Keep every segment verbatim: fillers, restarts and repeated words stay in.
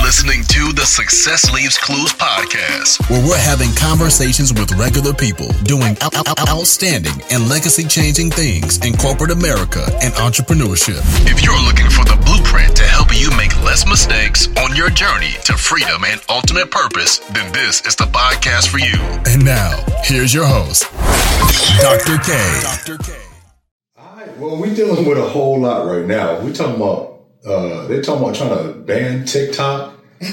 listening to the Success Leaves Clues podcast, where we're having conversations with regular people doing out- out- outstanding and legacy-changing things in corporate America and entrepreneurship. If you're looking for the blueprint to help you make less mistakes on your journey to freedom and ultimate purpose, then this is the podcast for you. And now, here's your host, Doctor K. Doctor K. All right, well, we're dealing with a whole lot right now. We're talking about Uh, they're talking about trying to ban TikTok.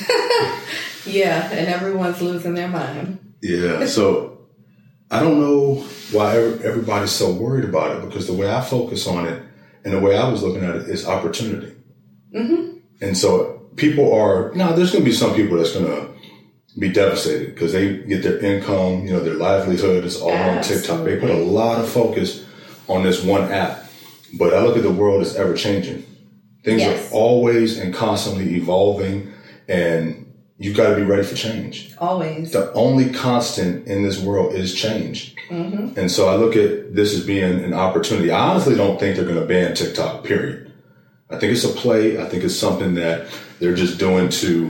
Yeah, and everyone's losing their mind. Yeah, so I don't know why everybody's so worried about it, because the way I focus on it and the way I was looking at it is opportunity. Mm-hmm. And so people are, now there's going to be some people that's going to be devastated because they get their income, you know, their livelihood is all Absolutely. on TikTok. They put a lot of focus on this one app. But I look at the world as ever changing. Things yes. are always and constantly evolving, and you've got to be ready for change. Always. The only constant in this world is change. Mm-hmm. And so I look at this as being an opportunity. I honestly don't think they're going to ban TikTok, period. I think it's a play. I think it's something that they're just doing to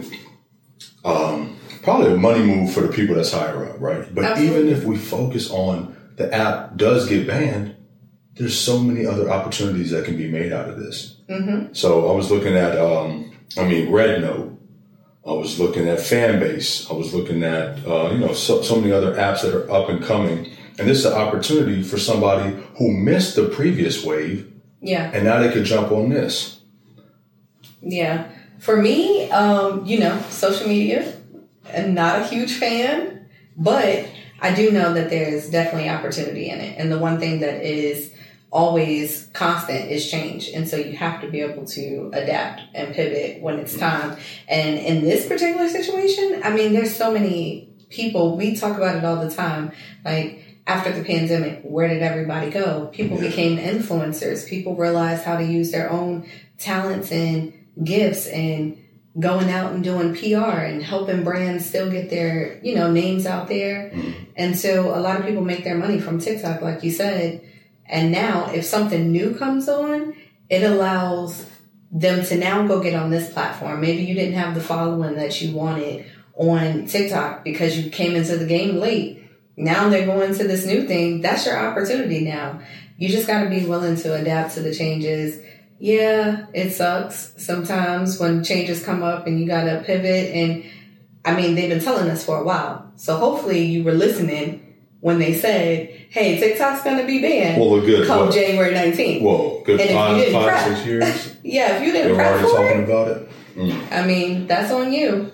um, probably a money move for the people that's higher up, right? But Absolutely. even if we focus on the app does get banned, there's so many other opportunities that can be made out of this. Mm-hmm. So I was looking at, um, I mean, RedNote. I was looking at Fanbase. I was looking at, uh, you know, so, so many other apps that are up and coming. And this is an opportunity for somebody who missed the previous wave. Yeah. And now they could jump on this. Yeah. For me, um, you know, social media, I'm not a huge fan, but I do know that there's definitely opportunity in it. And the one thing that is always constant is change. And so you have to be able to adapt and pivot when it's time. And in this particular situation, I mean, there's so many people, we talk about it all the time. Like after the pandemic, where did everybody go? People yeah. became influencers. People realized how to use their own talents and gifts and going out and doing P R and helping brands still get their, you know, names out there. Mm-hmm. And so a lot of people make their money from TikTok, like you said. And now if something new comes on, it allows them to now go get on this platform. Maybe you didn't have the following that you wanted on TikTok because you came into the game late. Now they're going to this new thing. That's your opportunity now. You just got to be willing to adapt to the changes. Yeah, it sucks sometimes when changes come up and you got to pivot. And I mean, they've been telling us for a while. So hopefully you were listening when they said, hey, TikTok's going to be banned well, good, come what? January nineteenth. Whoa, good and five, if you didn't five prep, six years? Yeah, if you didn't You're prep already for talking it, about it? Mm. I mean, that's on you.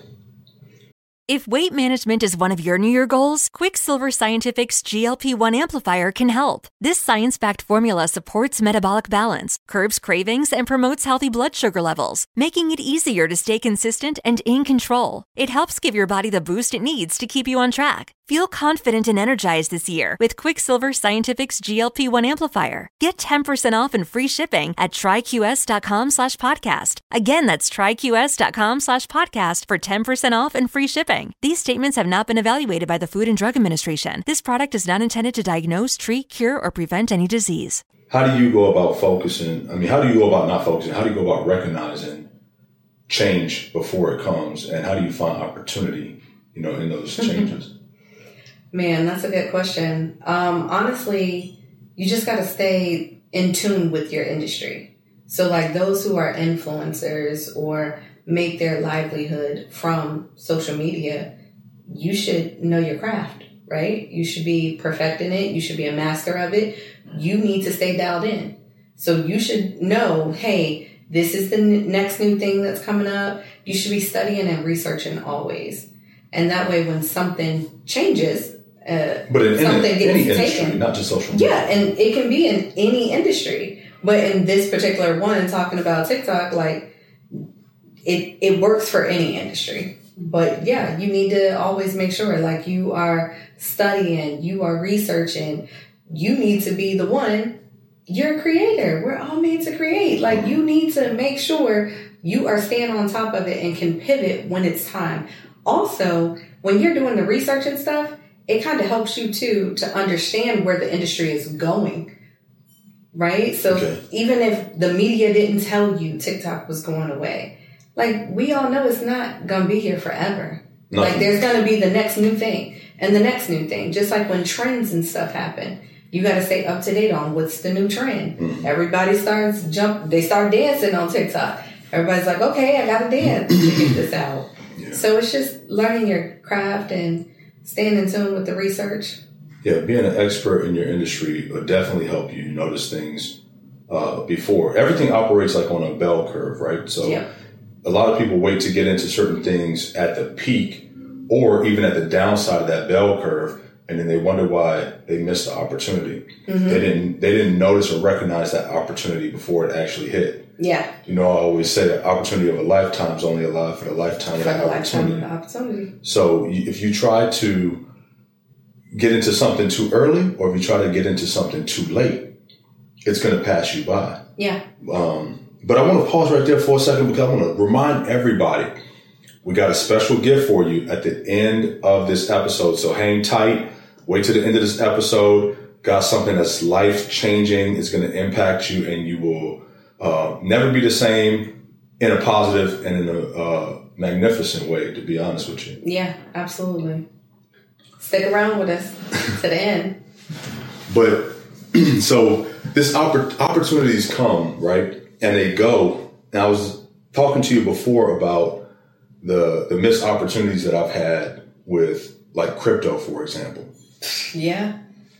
If weight management is one of your New Year goals, Quicksilver Scientific's G L P one amplifier can help. This science-backed formula supports metabolic balance, curbs cravings, and promotes healthy blood sugar levels, making it easier to stay consistent and in control. It helps give your body the boost it needs to keep you on track. Feel confident and energized this year with Quicksilver Scientific's G L P one amplifier. Get ten percent off and free shipping at tryqs.com slash podcast. Again, that's tryqs.com slash podcast for ten percent off and free shipping. These statements have not been evaluated by the Food and Drug Administration. This product is not intended to diagnose, treat, cure, or prevent any disease. How do you go about focusing? I mean, how do you go about not focusing? How do you go about recognizing change before it comes? And how do you find opportunity, you know, in those changes? Man, that's a good question. Um, honestly, you just got to stay in tune with your industry. So like those who are influencers or make their livelihood from social media, you should know your craft, right? You should be perfecting it. You should be a master of it. You need to stay dialed in. So you should know, hey, this is the n- next new thing that's coming up. You should be studying and researching always. And that way when something changes, uh, but in, something in gets any taken. industry, not just social media. Yeah, and it can be in any industry. But in this particular one, talking about TikTok, like, it, it works for any industry. But yeah, you need to always make sure, like, you are studying, you are researching. You need to be the one. You're a creator. We're all made to create. Like, you need to make sure you are staying on top of it and can pivot when it's time. Also, when you're doing the research and stuff, it kind of helps you, too, to understand where the industry is going, right? So okay. even if the media didn't tell you TikTok was going away, like, we all know it's not going to be here forever. No. Like, there's going to be the next new thing and the next new thing. Just like when trends and stuff happen, you got to stay up to date on what's the new trend. Mm-hmm. Everybody starts jump. They start dancing on TikTok. Everybody's like, okay, I got to dance to get this out. Yeah. So it's just learning your craft and staying in tune with the research. Yeah, being an expert in your industry will definitely help you notice things uh, before. Everything operates like on a bell curve, right? So yeah. a lot of people wait to get into certain things at the peak or even at the downside of that bell curve, and then they wonder why they missed the opportunity. Mm-hmm. They didn't they didn't notice or recognize that opportunity before it actually hit. Yeah. You know, I always say the opportunity of a lifetime is only alive for the lifetime of the that opportunity. Lifetime of the opportunity. So if you try to get into something too early, or if you try to get into something too late, it's going to pass you by. Yeah. Um, but I want to pause right there for a second because I want to remind everybody we got a special gift for you at the end of this episode. So hang tight. Wait till the end of this episode. Got something that's life changing. It's going to impact you, and you will uh, never be the same in a positive and in a uh, magnificent way. To be honest with you. Yeah, absolutely. Stick around with us to the end. But so this oppor- opportunities come, right? And they go. And I was talking to you before about the the missed opportunities that I've had with like crypto, for example. Yeah.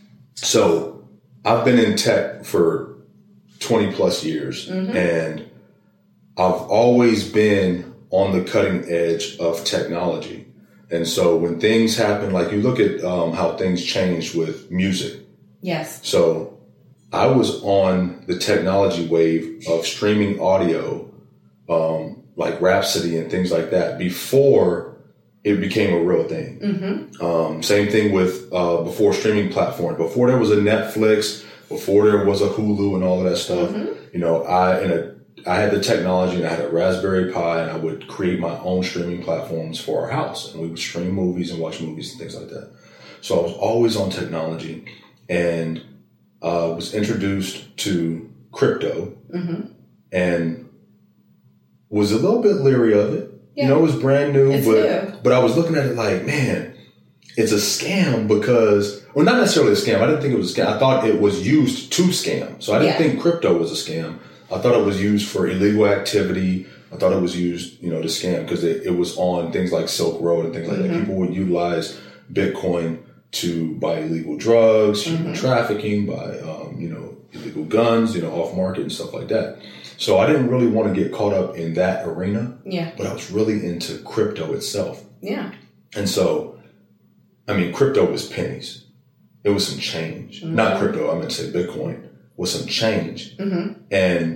So I've been in tech for twenty plus years, mm-hmm. and I've always been on the cutting edge of technology. And so when things happen, like you look at um, how things changed with music. Yes. So I was on the technology wave of streaming audio, um, like Rhapsody and things like that, before it became a real thing. Mm-hmm. Um, same thing with uh, before streaming platforms. Before there was a Netflix, before there was a Hulu and all of that stuff, mm-hmm. you know, I in a I had the technology and I had a Raspberry Pi, and I would create my own streaming platforms for our house, and we would stream movies and watch movies and things like that. So I was always on technology, and uh, was introduced to crypto, mm-hmm. and was a little bit leery of it. Yeah. You know, it was brand new, it's but new. but I was looking at it like, man, it's a scam because, well, not necessarily a scam. I didn't think it was a scam. I thought it was used to scam. So I didn't yeah. think crypto was a scam. I thought it was used for illegal activity. I thought it was used, you know, to scam because it, it was on things like Silk Road and things like mm-hmm. that. People would utilize Bitcoin to buy illegal drugs, human mm-hmm. trafficking, buy, um, you know, illegal guns, you know, off market and stuff like that. So I didn't really want to get caught up in that arena. Yeah. But I was really into crypto itself. Yeah. And so, I mean, crypto was pennies. It was some change. Mm-hmm. Not crypto, I meant to say Bitcoin was some change. Mm-hmm. And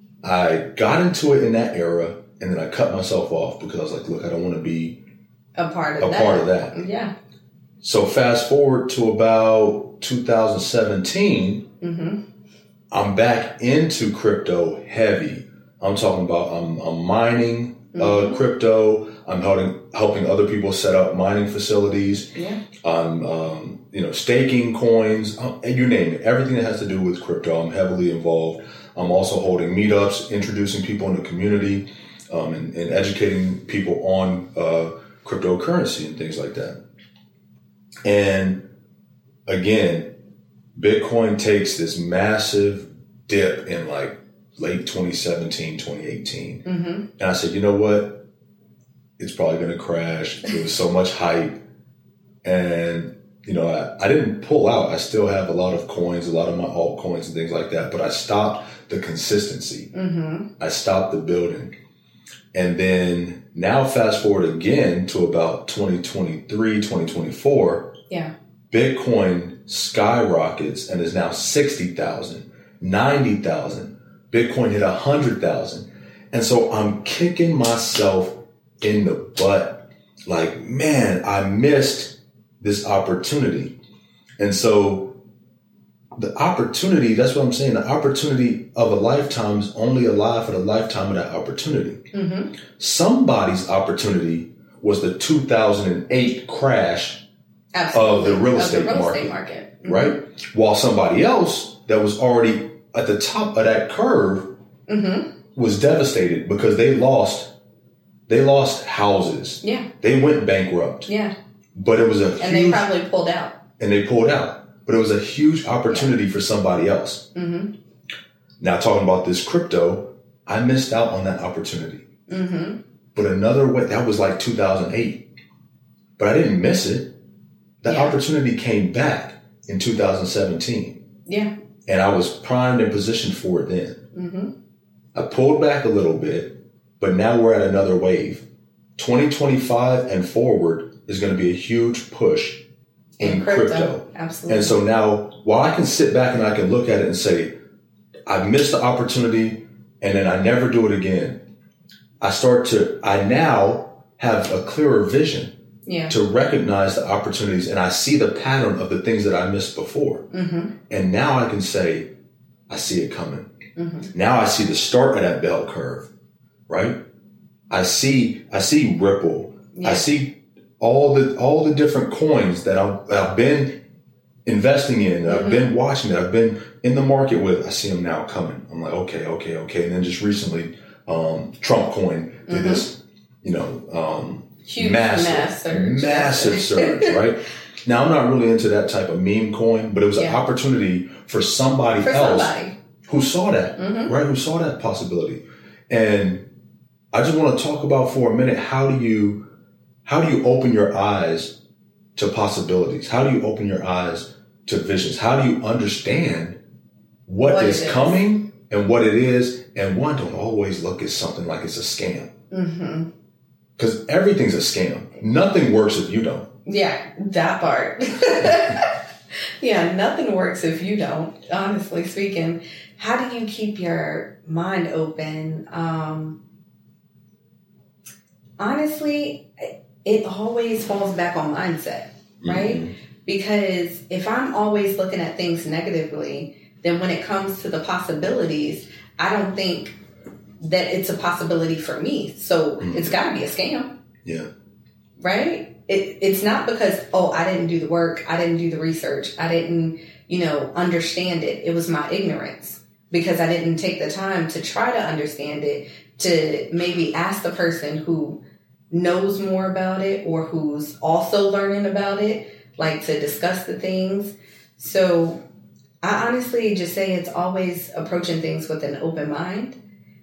I got into it in that era, and then I cut myself off because I was like, look, I don't want to be a part of a that. part of that. Yeah. So fast forward to about two thousand seventeen, mm-hmm. I'm back into crypto heavy. I'm talking about I'm, I'm mining mm-hmm. uh, crypto. I'm helping helping other people set up mining facilities. Yeah. I'm um, you know staking coins, um, and you name it. Everything that has to do with crypto, I'm heavily involved. I'm also holding meetups, introducing people in the community, um, and, and educating people on uh, cryptocurrency and things like that. And again, Bitcoin takes this massive dip in like late twenty seventeen, twenty eighteen. Mm-hmm. And I said, you know what? It's probably going to crash. There was so much hype. And, you know, I, I didn't pull out. I still have a lot of coins, a lot of my altcoins and things like that. But I stopped the consistency. Mm-hmm. I stopped the building. And then now fast forward again to about twenty twenty-three, twenty twenty-four. Yeah. Bitcoin skyrockets and is now sixty thousand, ninety thousand. Bitcoin hit one hundred thousand. And so I'm kicking myself in the butt. Like, man, I missed this opportunity. And so the opportunity, that's what I'm saying, the opportunity of a lifetime is only alive for the lifetime of that opportunity. Mm-hmm. Somebody's opportunity was the two thousand eight crash Absolutely. of the real estate, the real market, estate market. Mm-hmm. Right? While somebody else that was already at the top of that curve mm-hmm. was devastated because they lost They lost houses. Yeah. They went bankrupt. Yeah. But it was a and huge... And they probably pulled out. And they pulled out. But it was a huge opportunity yeah. for somebody else. Mm-hmm. Now, talking about this crypto, I missed out on that opportunity. Mm-hmm. But another way, that was like two thousand eight. But I didn't miss it. That yeah. opportunity came back in two thousand seventeen. Yeah. And I was primed and positioned for it then. Mm-hmm. I pulled back a little bit, but now we're at another wave. twenty twenty-five and forward is going to be a huge push in, in crypto. crypto. Absolutely. And so now, while I can sit back and I can look at it and say, I missed the opportunity and then I never do it again. I start to, I now have a clearer vision. Yeah. To recognize the opportunities, and I see the pattern of the things that I missed before. Mm-hmm. And now I can say, I see it coming. Mm-hmm. Now I see the start of that bell curve, right? I see, I see Ripple. Yeah. I see all the, all the different coins that I've, I've been investing in, that mm-hmm. I've been watching, that I've been in the market with. I see them now coming. I'm like, okay, okay, okay. And then just recently, um, Trump coin did mm-hmm. this, you know, um, Huge massive, mass surge. massive surge, right? Now, I'm not really into that type of meme coin, but it was yeah. an opportunity for somebody for else somebody. who saw that, mm-hmm. right? Who saw that possibility. And I just want to talk about for a minute, how do you, how do you open your eyes to possibilities? How do you open your eyes to visions? How do you understand what, what is, is coming and what it is? And one, don't always look at something like it's a scam. Mm-hmm. Because everything's a scam. Nothing works if you don't. Yeah, that part. Yeah, nothing works if you don't, honestly speaking. How do you keep your mind open? Um, honestly, it always falls back on mindset, right? Mm-hmm. Because if I'm always looking at things negatively, then when it comes to the possibilities, I don't think that it's a possibility for me. So mm-hmm. it's got to be a scam. Yeah. Right? It, it's not because, oh, I didn't do the work. I didn't do the research. I didn't, you know, understand it. It was my ignorance because I didn't take the time to try to understand it, to maybe ask the person who knows more about it or who's also learning about it, like to discuss the things. So I honestly just say it's always approaching things with an open mind.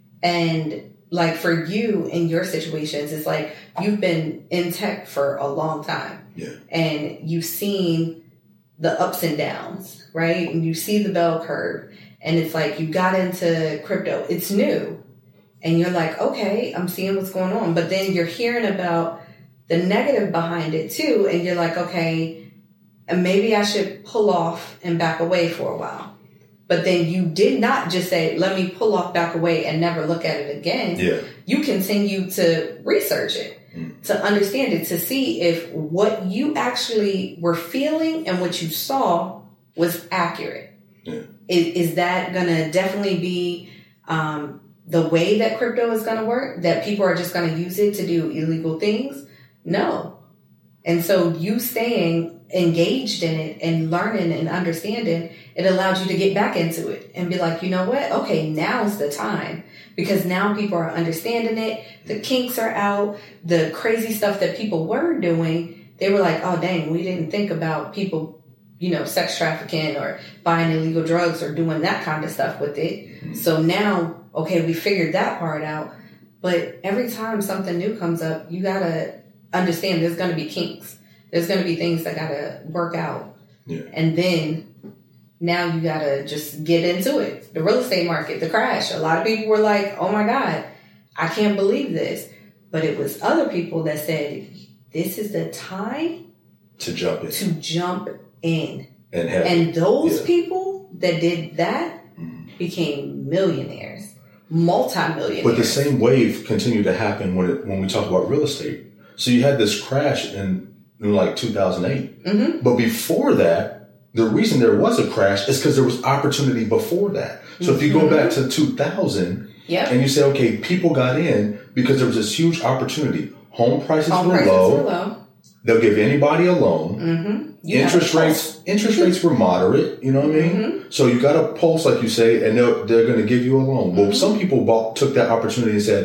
And like for you in your situations, it's like you've been in tech for a long time. Yeah. And you've seen the ups and downs, right? And you see the bell curve. And it's like you got into crypto. It's new. And you're like, okay, I'm seeing what's going on. But then you're hearing about the negative behind it too. And you're like, okay, maybe I should pull off and back away for a while. But then you did not just say, let me pull off, back away, and never look at it again. Yeah. You continue to research it, mm. to understand it, to see if what you actually were feeling and what you saw was accurate. Yeah. Is, is that going to definitely be um, the way that crypto is going to work? That people are just going to use it to do illegal things? No. And so you staying engaged in it and learning and understanding, it allows you to get back into it and be like, you know what? Okay, now's the time. Because now people are understanding it. The kinks are out. The crazy stuff that people were doing, they were like, oh, dang, we didn't think about people, you know, sex trafficking or buying illegal drugs or doing that kind of stuff with it. Mm-hmm. So now, okay, we figured that part out. But every time something new comes up, you got to understand there's going to be kinks. There's going to be things that got to work out. Yeah. And then now you got to just get into it. The real estate market, the crash. A lot of people were like, oh my God, I can't believe this. But it was other people that said, this is the time to jump in. To jump in. And, have, and those yeah. people that did that mm. became millionaires, multi-millionaires. But the same wave continued to happen when it, when we talk about real estate. So you had this crash in in like two thousand eight. Mm-hmm. But before that, the reason there was a crash is because there was opportunity before that. So mm-hmm. if you go back to two thousand yep. and you say, okay, people got in because there was this huge opportunity. Home prices, Home were, prices low. were low. They'll give anybody a loan. Mm-hmm. Interest rates interest rates were moderate. You know what I mean? Mm-hmm. So you got a pulse, like you say, and they're, they're going to give you a loan. Well, mm-hmm. some people bought, took that opportunity and said,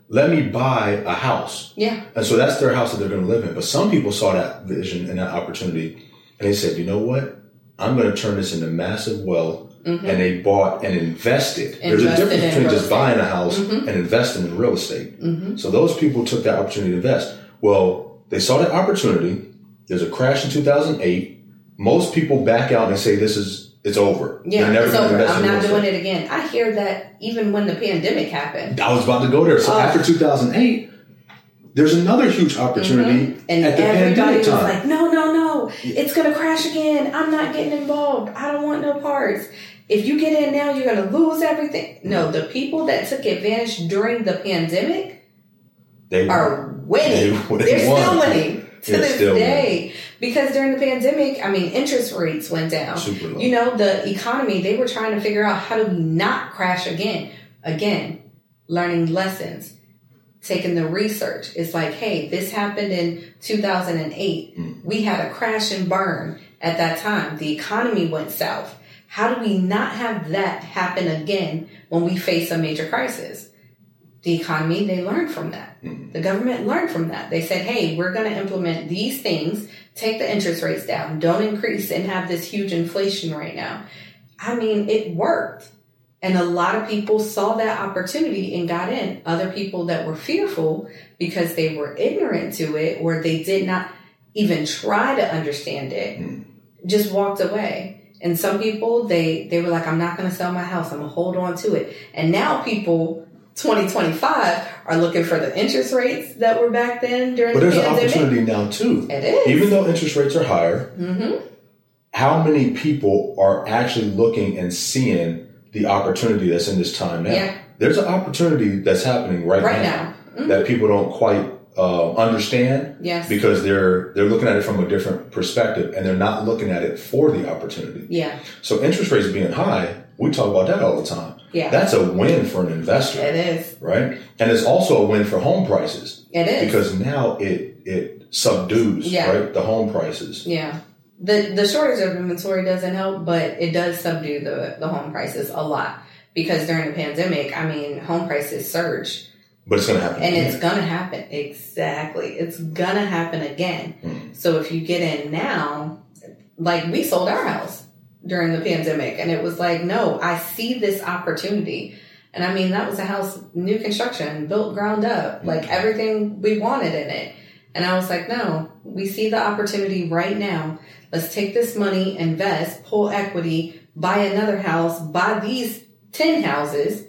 let me buy a house. Yeah. And so that's their house that they're going to live in. But some people saw that vision and that opportunity, and they said, you know what? I'm going to turn this into massive wealth. Mm-hmm. And they bought and invested. invested There's a difference between just estate. buying a house mm-hmm. and investing in real estate. Mm-hmm. So those people took that opportunity to invest. Well, they saw that opportunity. There's a crash in two thousand eight. Most people back out and say, this is, it's over. Yeah, They're never it's over. I'm not doing estate. it again. I hear that even when the pandemic happened. I was about to go there. So oh. after two thousand eight, there's another huge opportunity mm-hmm. and at the everybody pandemic was time. like, no, no, no. It's going to crash again. I'm not getting involved. I don't want no parts. If you get in now, you're going to lose everything. No, the people that took advantage during the pandemic they are winning. They, they They're won. still winning to They're this day. Winning. Because during the pandemic, I mean, interest rates went down. Super low. You know, the economy, they were trying to figure out how do we not crash again. Again, learning lessons, taking the research. It's like, hey, this happened in two thousand eight. Mm. We had a crash and burn at that time. The economy went south. How do we not have that happen again when we face a major crisis? The economy, they learned from that. Mm-hmm. The government learned from that. They said, hey, we're going to implement these things, take the interest rates down, don't increase and have this huge inflation right now. I mean, it worked. And a lot of people saw that opportunity and got in. Other people that were fearful because they were ignorant to it or they did not even try to understand it, mm-hmm. just walked away. And some people, they, they were like, I'm not going to sell my house. I'm going to hold on to it. And now people, twenty twenty-five, are looking for the interest rates that were back then during but the pandemic. But there's an opportunity now, too. It is. Even though interest rates are higher, mm-hmm. how many people are actually looking and seeing the opportunity that's in this time now? Yeah. There's an opportunity that's happening right, right now, now. Mm-hmm. that people don't quite uh, understand. Yes. Because they're they're looking at it from a different perspective and they're not looking at it for the opportunity. Yeah. So interest rates being high, we talk about that all the time. Yeah. That's a win for an investor. It is. Right? And it's also a win for home prices. It is. Because now it it subdues, yeah. right, the home prices. Yeah. The the shortage of inventory doesn't help, but it does subdue the, the home prices a lot. Because during the pandemic, I mean, home prices surged. But it's going to happen And again. it's going to happen. Exactly. It's going to happen again. Mm. So if you get in now, like we sold our house during the pandemic and it was like, no, I see this opportunity. And I mean, that was a house, new construction, built ground up, mm. like everything we wanted in it. And I was like, no, we see the opportunity right now. Let's take this money, invest, pull equity, buy another house, buy these ten houses.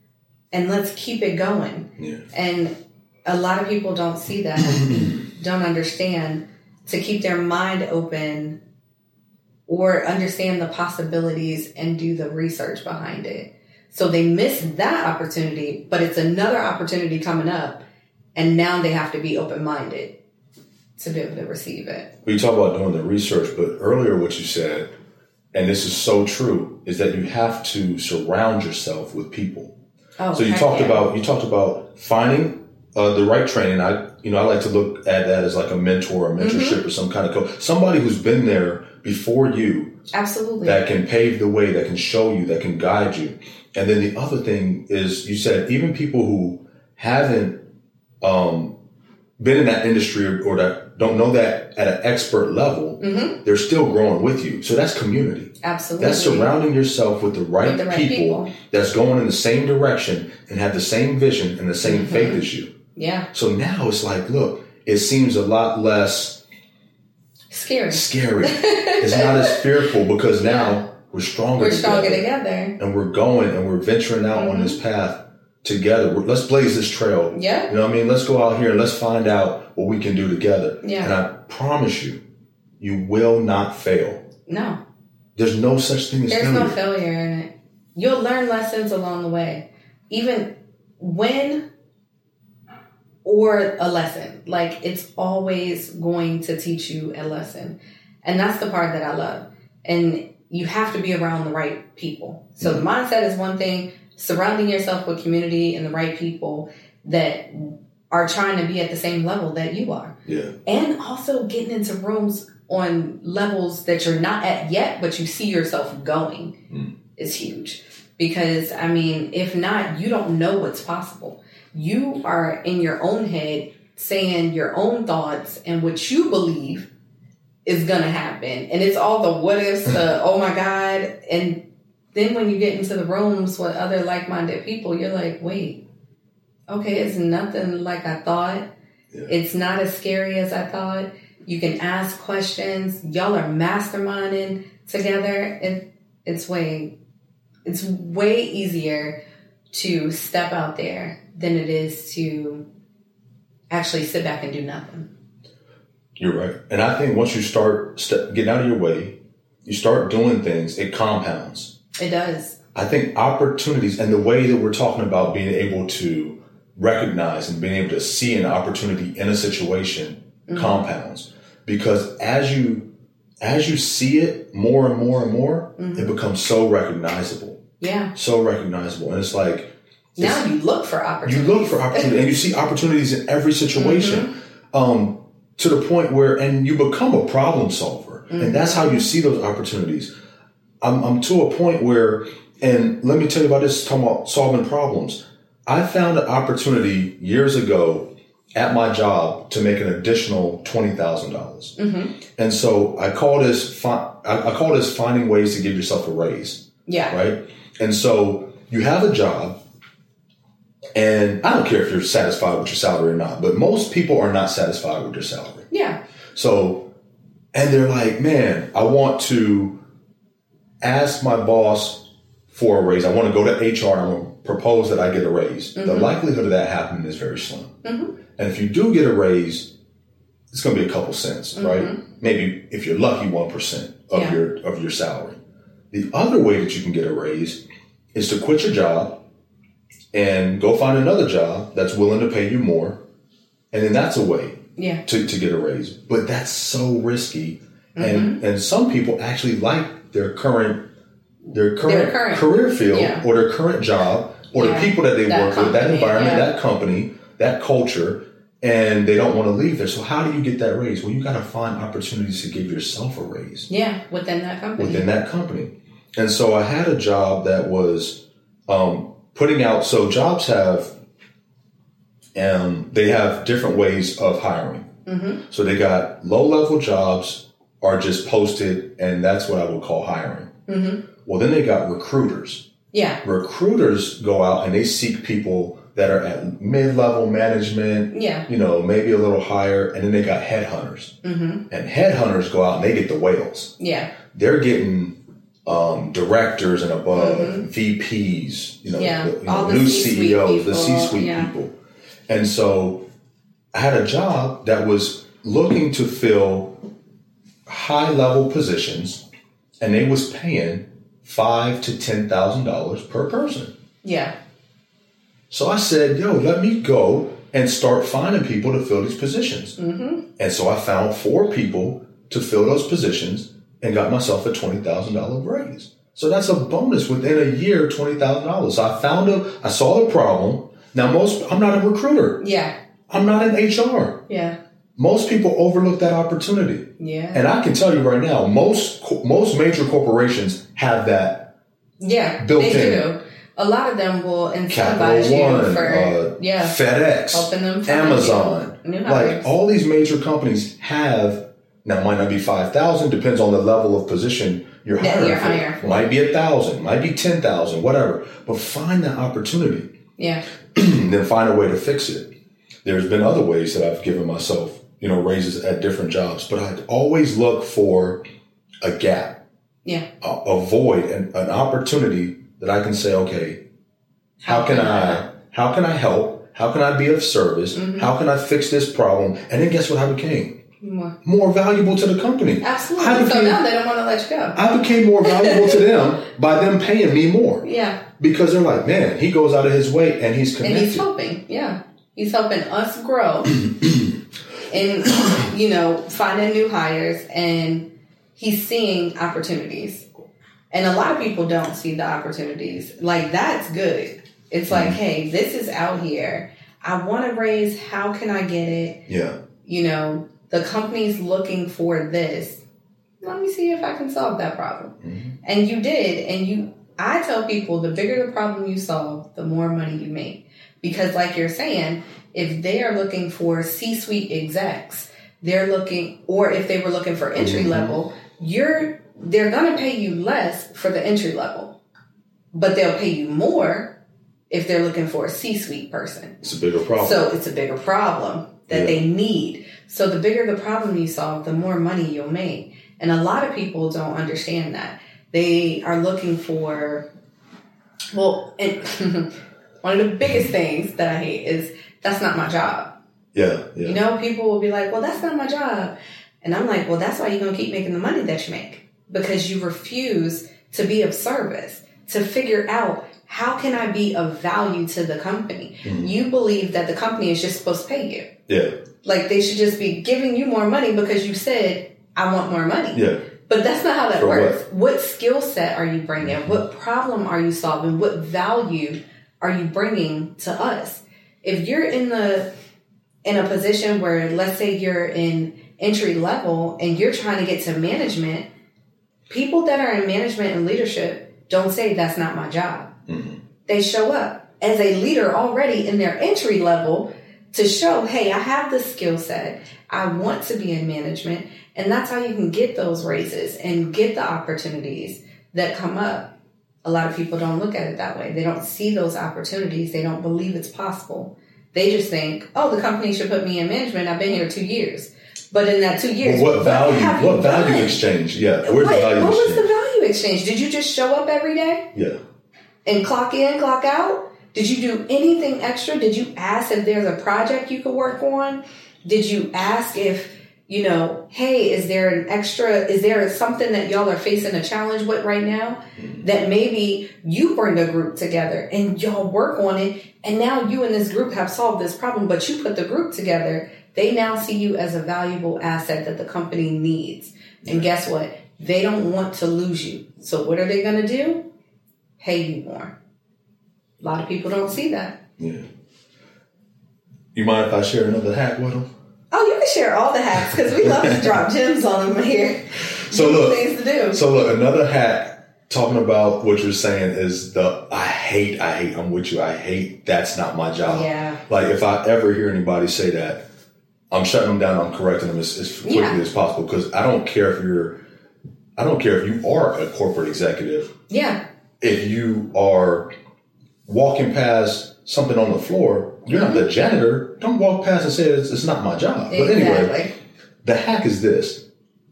And let's keep it going. Yeah. And a lot of people don't see that, don't understand to keep their mind open or understand the possibilities and do the research behind it. So they miss that opportunity, but it's another opportunity coming up. And now they have to be open-minded to be able to receive it. We talk about doing the research, but earlier what you said, and this is so true, is that you have to surround yourself with people. Oh, so you talked yeah. about you talked about finding uh, the right training. I you know I like to look at that as like a mentor, a mentorship, mm-hmm. or some kind of coach, somebody who's been there before you. Absolutely. That can pave the way, that can show you, that can guide you. And then the other thing is, you said even people who haven't um, been in that industry or, or that don't know that at an expert level, mm-hmm. they're still growing with you. So that's community. Absolutely. That's surrounding yourself with the right, with the right people, people that's going in the same direction and have the same vision and the same mm-hmm. faith as you. Yeah. So now it's like, look, it seems a lot less scary. Scary. It's not as fearful because now yeah. we're stronger We're together. stronger together. And we're going and we're venturing out mm-hmm. on this path together. We're, let's blaze this trail. Yeah. You know what I mean? Let's go out here and let's find out what we can do together. Yeah. And I promise you, you will not fail. No. There's no such thing as There's failure. no failure in it. You'll learn lessons along the way. Even win or a lesson. Like, it's always going to teach you a lesson. And that's the part that I love. And you have to be around the right people. So mm-hmm. the mindset is one thing. Surrounding yourself with community and the right people that are trying to be at the same level that you are. Yeah. And also getting into rooms on levels that you're not at yet, but you see yourself going mm. is huge. Because, I mean, if not, you don't know what's possible. you are in your own head saying your own thoughts and what you believe is going to happen. And it's all the what ifs, the oh my God. And then when you get into the rooms with other like-minded people, you're like, wait, okay, it's nothing like I thought. Yeah. It's not as scary as I thought. You can ask questions. Y'all are masterminding together. It, it's way, it's way easier to step out there than it is to actually sit back and do nothing. You're right. And I think once you start step, getting out of your way, you start doing things, it compounds. It does. I think opportunities and the way that we're talking about being able to recognize and being able to see an opportunity in a situation mm-hmm. compounds. Because as you as you see it more and more and more, mm-hmm. it becomes so recognizable. Yeah. So recognizable. And it's like... Now it's, you look for opportunities. You look for opportunities. And you see opportunities in every situation. Mm-hmm. Um, to the point where... And you become a problem solver. Mm-hmm. And that's how you see those opportunities. I'm, I'm to a point where... And let me tell you about this, talking about solving problems. I found an opportunity years ago at my job to make an additional twenty thousand dollars. Mm-hmm. And so I call this fi- I, I call this finding ways to give yourself a raise. Yeah. Right? And so you have a job, and I don't care if you're satisfied with your salary or not, but most people are not satisfied with their salary. Yeah. So, and they're like, man, I want to ask my boss for a raise. I want to go to H R and I'm going to propose that I get a raise. Mm-hmm. The likelihood of that happening is very slim. Mm-hmm. And if you do get a raise, it's going to be a couple cents, mm-hmm. right? Maybe if you're lucky, one percent of yeah. your of your salary. The other way that you can get a raise is to quit your job and go find another job that's willing to pay you more. And then that's a way yeah. to, to get a raise. But that's so risky. Mm-hmm. And and some people actually like their current their current, their current career field yeah. or their current job or yeah. the people that they that work company, with, that environment, yeah. that company, that culture, and they don't want to leave there. So how do you get that raise? Well, you got to find opportunities to give yourself a raise. Yeah, within that company. Within that company. And so I had a job that was um, putting out, so jobs have, um, they have different ways of hiring. Mm-hmm. So they got low-level jobs are just posted, and that's what I would call hiring. Mm-hmm. Well, then they got recruiters. Yeah. Recruiters go out and they seek people that are at mid-level management, yeah. you know, maybe a little higher. And then they got headhunters. Mm-hmm. And headhunters go out and they get the whales. Yeah. They're getting um, directors and above, mm-hmm. V Ps, you know, yeah. the, you All know the new C-suite C E Os, people. the C-suite yeah. people. And so I had a job that was looking to fill high-level positions, and they was paying five to ten thousand dollars per person. Yeah. So I said, "Yo, let me go and start finding people to fill these positions." Mm-hmm. And so I found four people to fill those positions and got myself a twenty thousand dollar raise. So that's a bonus within a year, twenty thousand dollars. So I found a, I saw the problem. Now, most I'm not a recruiter. Yeah. I'm not in H R. Yeah. Most people overlook that opportunity. Yeah. And I can tell you right now, most most major corporations have that yeah, built they in. do. A lot of them will incentivize Capital you One, for uh, yeah, FedEx, helping them find Amazon. New like all these major companies have, now it might not be five thousand, depends on the level of position you're yeah, hiring you're for. hiring for. Might be a thousand, might be ten thousand, whatever. But find that opportunity. Yeah. Then find a way to fix it. There's been other ways that I've given myself, you know, raises at different jobs, but I always look for a gap, yeah, a, a void, an, an opportunity that I can say, okay, how, how can, can I, I how can I help? How can I be of service? Mm-hmm. How can I fix this problem? And then guess what I became? More, more valuable to the company. Absolutely. I became, so now they don't want to let you go. I became more valuable to them by them paying me more. Yeah. Because they're like, man, he goes out of his way and he's connected. And he's helping. Yeah. He's helping us grow and, you know, finding new hires, and he's seeing opportunities. And a lot of people don't see the opportunities. Like, that's good. It's like, mm-hmm. hey, this is out here. I want to raise. How can I get it? Yeah. You know, the company's looking for this. Let me see if I can solve that problem. Mm-hmm. And you did. And you, I tell people, the bigger the problem you solve, the more money you make. Because like you're saying, if they are looking for C-suite execs, they're looking, or if they were looking for entry mm-hmm. level, you're they're going to pay you less for the entry level, but they'll pay you more if they're looking for a C-suite person. It's a bigger problem. So it's a bigger problem that yeah. they need. So the bigger the problem you solve, the more money you'll make. And a lot of people don't understand that. They are looking for, well, and one of the biggest things that I hate is that's not my job. Yeah, yeah. You know, people will be like, well, that's not my job. And I'm like, well, that's why you're going to keep making the money that you make. Because you refuse to be of service, to figure out how can I be of value to the company. Mm-hmm. You believe that the company is just supposed to pay you. Yeah. Like they should just be giving you more money because you said, I want more money. Yeah. But that's not how that For works. What, what skill set are you bringing? Mm-hmm. What problem are you solving? What value are you bringing to us? If you're in the in a position where, let's say you're in entry level and you're trying to get to management, people that are in management and leadership don't say that's not my job. Mm-hmm. They show up as a leader already in their entry level to show, hey, I have the skill set. I want to be in management. And that's how you can get those raises and get the opportunities that come up. A lot of people don't look at it that way. They don't see those opportunities. They don't believe it's possible. They just think, oh, the company should put me in management. I've been here two years. But in that two years, well, what value? What, what value done? exchange? Yeah, where's what, the value what exchange? was the value exchange? Did you just show up every day? Yeah. And clock in, clock out? Did you do anything extra? Did you ask if there's a project you could work on? Did you ask if, you know, hey, is there an extra, is there something that y'all are facing a challenge with right now mm-hmm. that maybe you bring a group together and y'all work on it, and now you and this group have solved this problem, but you put the group together. They now see you as a valuable asset that the company needs. And guess what? They don't want to lose you. So what are they going to do? Pay you more. A lot of people don't see that. Yeah. You mind if I share another hack with them? Oh, you can share all the hacks because we love to drop gems on them here. So look, things to do. So look, another hack talking about what you're saying is the I hate, I hate, I'm with you, I hate, that's not my job. Yeah. Like if I ever hear anybody say that, I'm shutting them down, I'm correcting them as, as quickly yeah. as possible because I don't care if you're, I don't care if you are a corporate executive. Yeah. If you are walking past something on the floor, you're not the janitor. Don't walk past and say it's, it's not my job. Exactly. But anyway, the hack is this.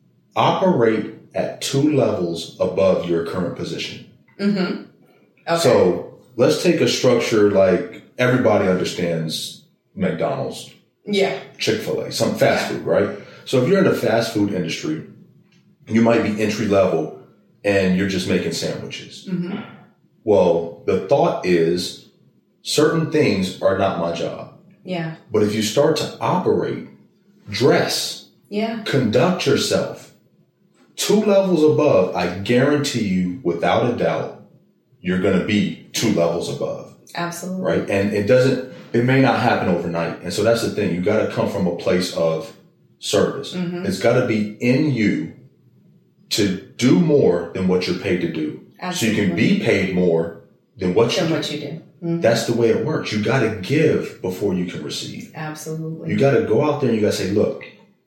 Operate at two levels above your current position. Mm-hmm. Okay. So let's take a structure like everybody understands McDonald's. Yeah. Chick-fil-A, some fast food, right? So if you're in the fast food industry, you might be entry level and you're just making sandwiches. Mm-hmm. Well, the thought is certain things are not my job. Yeah. But if you start to operate, dress, yeah, conduct yourself two levels above, I guarantee you without a doubt, you're going to be two levels above. Absolutely. Right. And it doesn't, it may not happen overnight. And so that's the thing. You got to come from a place of service. Mm-hmm. It's got to be in you to do more than what you're paid to do. Absolutely. So you can be paid more than what you than do. What you do. Mm-hmm. That's the way it works. You got to give before you can receive. Absolutely. You got to go out there and you got to say, look,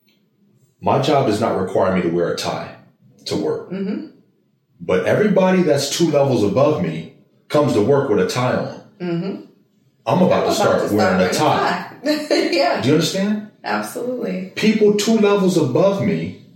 my job does not require me to wear a tie to work. Mm-hmm. But everybody that's two levels above me comes to work with a tie on. Mm-hmm. I'm about, I'm to, start about to start wearing a tie. tie. Yeah. Do you understand? Absolutely. People two levels above me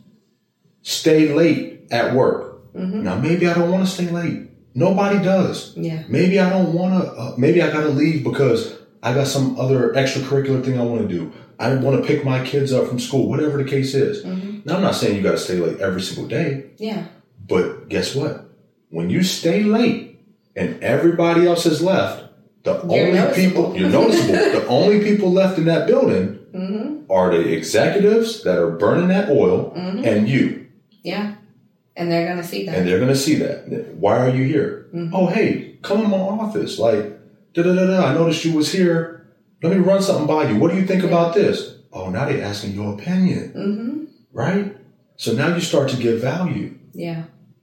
stay late at work. Mm-hmm. Now, maybe I don't want to stay late. Nobody does. Yeah. Maybe I don't want to, uh, maybe I got to leave because I got some other extracurricular thing I want to do. I want to pick my kids up from school, whatever the case is. Mm-hmm. Now, I'm not saying you got to stay late every single day. Yeah. But guess what? When you stay late and everybody else has left, the you're only noticeable. people, you're noticeable, the only people left in that building mm-hmm. are the executives that are burning that oil mm-hmm. and you. Yeah. And they're going to see that. And they're going to see that. Why are you here? Mm-hmm. Oh, hey, come in my office. Like, da-da-da-da, I noticed you was here. Let me run something by you. What do you think yeah. about this? Oh, now they're asking your opinion. Mm-hmm. Right? So now you start to give value. Yeah.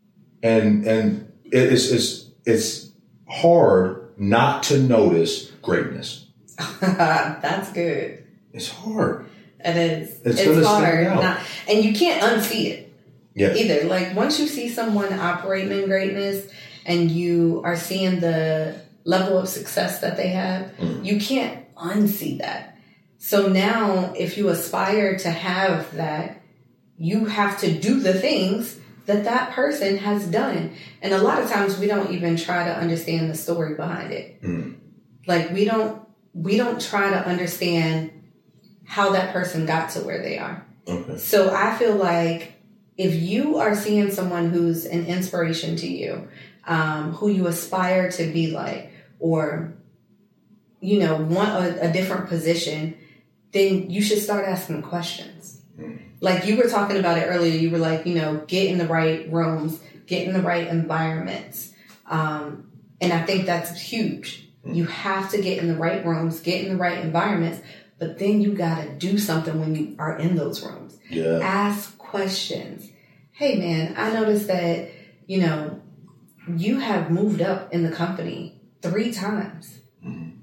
And and it's it's it's hard not to notice greatness. That's good. It's hard. It is. It's, it's hard. Not, and you can't unsee it. Yeah. Either. Like, once you see someone operating in greatness and you are seeing the level of success that they have, mm-hmm. you can't unsee that. So now, if you aspire to have that, you have to do the things that that person has done. And a lot of times we don't even try to understand the story behind it. Mm. Like, we don't, we don't try to understand how that person got to where they are. Okay. So I feel like if you are seeing someone who's an inspiration to you, um, who you aspire to be like, or, you know, want a, a different position, then you should start asking questions. Mm. Like you were talking about it earlier, you were like, you know, get in the right rooms, get in the right environments. Um, and I think that's huge. Mm. You have to get in the right rooms, get in the right environments, but then you got to do something when you are in those rooms. Yeah. Ask questions. Hey, man, I noticed that, you know, you have moved up in the company three times. Mm.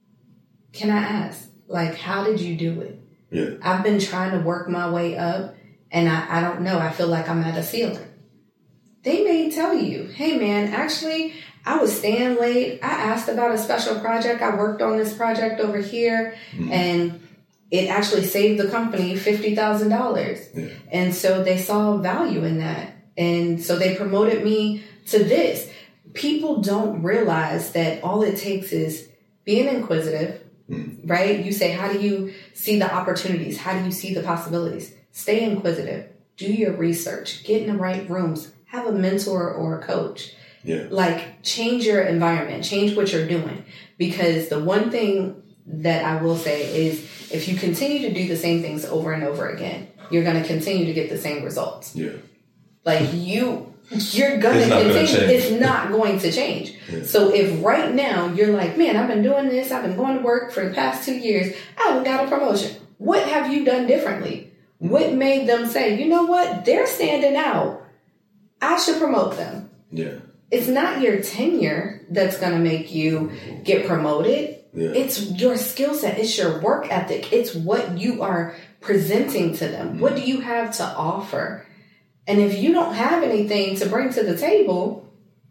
Can I ask, like, how did you do it? Yeah. I've been trying to work my way up, and I, I don't know. I feel like I'm at a ceiling. They may tell you, hey, man, actually, I was staying late. I asked about a special project. I worked on this project over here, mm-hmm. and it actually saved the company fifty thousand dollars. Yeah. And so they saw value in that. And so they promoted me to this. People don't realize that all it takes is being inquisitive, mm-hmm. right? You say, how do you see the opportunities? How do you see the possibilities? Stay inquisitive. Do your research. Get in the right rooms. Have a mentor or a coach. Yeah. Like, change your environment. Change what you're doing. Because the one thing that I will say is if you continue to do the same things over and over again, you're going to continue to get the same results. Yeah. Like, you... You're gonna it's continue. It's not going to change. Yeah. So if right now you're like, man, I've been doing this, I've been going to work for the past two years, I haven't got a promotion. What have you done differently? What made them say, you know what? They're standing out. I should promote them. Yeah. It's not your tenure that's going to make you get promoted. Yeah. It's your skill set. It's your work ethic. It's what you are presenting to them. Mm-hmm. What do you have to offer? And if you don't have anything to bring to the table,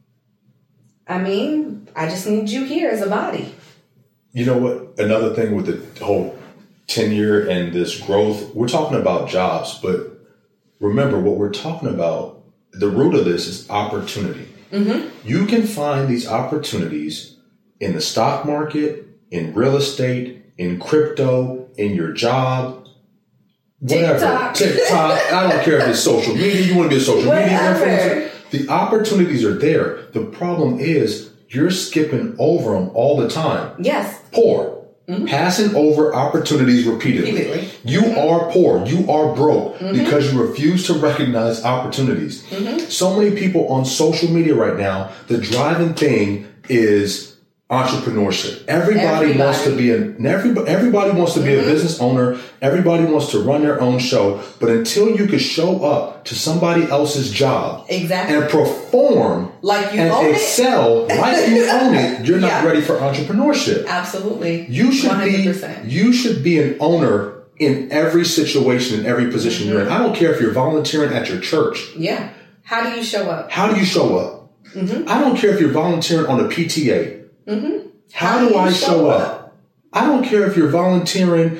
I mean, I just need you here as a body. You know what? Another thing with the whole tenure and this growth, we're talking about jobs, but remember what we're talking about, the root of this is opportunity. Mm-hmm. You can find these opportunities in the stock market, in real estate, in crypto, in your job. Whatever. TikTok. TikTok. I don't care if it's social media. You want to be a social Whatever. media influencer. The opportunities are there. The problem is you're skipping over them all the time. Yes. Poor. Mm-hmm. Passing over opportunities repeatedly. repeatedly. You mm-hmm. are poor. You are broke mm-hmm. because you refuse to recognize opportunities. Mm-hmm. So many people on social media right now, the driving thing is entrepreneurship. Everybody, everybody wants to be an everybody, everybody wants to be mm-hmm. a business owner. Everybody wants to run their own show. But until you can show up to somebody else's job exactly. and perform like you and own excel it. like you own it, you're not yeah. ready for entrepreneurship. Absolutely. You should one hundred percent. be you should be an owner in every situation, in every position mm-hmm. you're in. I don't care if you're volunteering at your church. Yeah. How do you show up? How do you show up? Mm-hmm. I don't care if you're volunteering on a P T A. Mm-hmm. How, How do, do I show, show up? up? I don't care if you're volunteering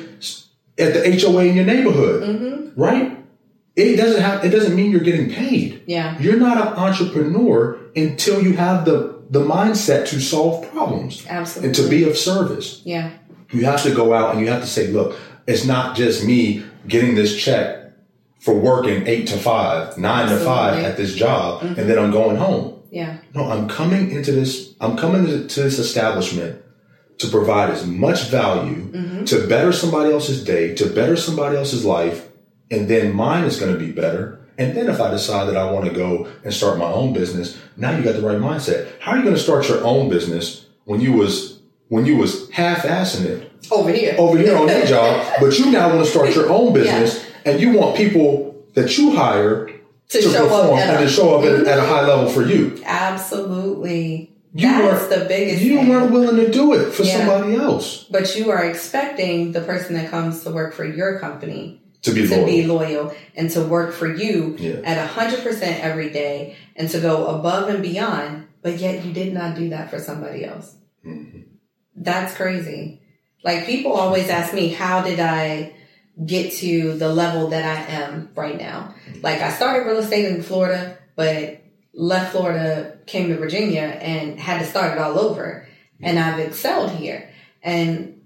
at the H O A in your neighborhood, mm-hmm. right? It doesn't have. It doesn't mean you're getting paid. Yeah, you're not an entrepreneur until you have the the mindset to solve problems, absolutely, and to be of service. Yeah, you have to go out and you have to say, look, it's not just me getting this check for working eight to five, nine absolutely. to five at this job, mm-hmm. and then I'm going home. Yeah. No, I'm coming into this, I'm coming to this establishment to provide as much value mm-hmm. to better somebody else's day, to better somebody else's life, and then mine is going to be better. And then if I decide that I want to go and start my own business, now you got the right mindset. How are you going to start your own business when you was, when you was half-assing it? Over here. Over here on your job, but you now want to start your own business yeah. and you want people that you hire To, to show perform up at and a, to show up mm-hmm. at, at a high level for you. Absolutely. You That's the biggest You thing. weren't willing to do it for Yeah. somebody else. But you are expecting the person that comes to work for your company To be to loyal. be loyal and to work for you Yeah. at one hundred percent every day and to go above and beyond, but yet you did not do that for somebody else. Mm-hmm. That's crazy. Like, people always ask me, how did I get to the level that I am right now? Like, I started real estate in Florida, but left Florida, came to Virginia, and had to start it all over. And I've excelled here. And